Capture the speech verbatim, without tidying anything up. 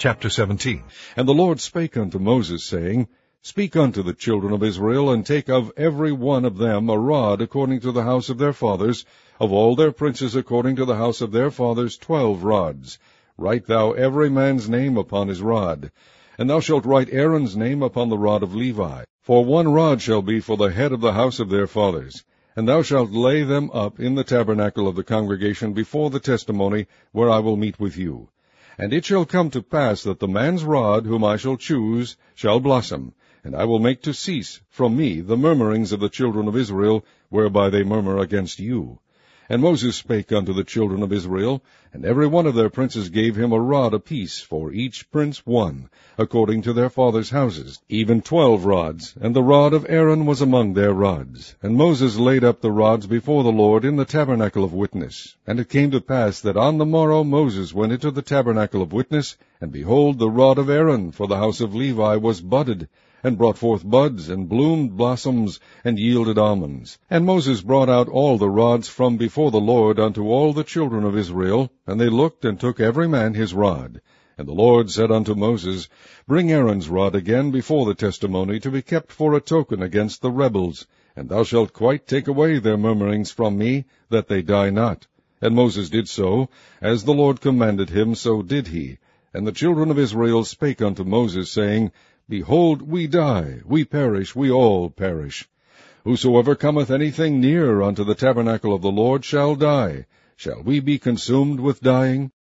Chapter seventeen. And the Lord spake unto Moses, saying, Speak unto the children of Israel, and take of every one of them a rod according to the house of their fathers, of all their princes according to the house of their fathers twelve rods. Write thou every man's name upon his rod. And thou shalt write Aaron's name upon the rod of Levi. For one rod shall be for the head of the house of their fathers. And thou shalt lay them up in the tabernacle of the congregation before the testimony, where I will meet with you. And it shall come to pass that the man's rod, whom I shall choose, shall blossom, and I will make to cease from me the murmurings of the children of Israel, whereby they murmur against you. And Moses spake unto the children of Israel, and every one of their princes gave him a rod apiece, for each prince one, according to their fathers' houses, even twelve rods, and the rod of Aaron was among their rods. And Moses laid up the rods before the Lord in the tabernacle of witness. And it came to pass that on the morrow Moses went into the tabernacle of witness, and behold, the rod of Aaron for the house of Levi was budded, and brought forth buds, and bloomed blossoms, and yielded almonds. And Moses brought out all the rods from before the Lord unto all the children of Israel, and they looked and took every man his rod. And the Lord said unto Moses, Bring Aaron's rod again before the testimony, to be kept for a token against the rebels, and thou shalt quite take away their murmurings from me, that they die not. And Moses did so, as the Lord commanded him, so did he. And the children of Israel spake unto Moses, saying, Behold, we die, we perish, we all perish. Whosoever cometh anything near unto the tabernacle of the Lord shall die. Shall we be consumed with dying?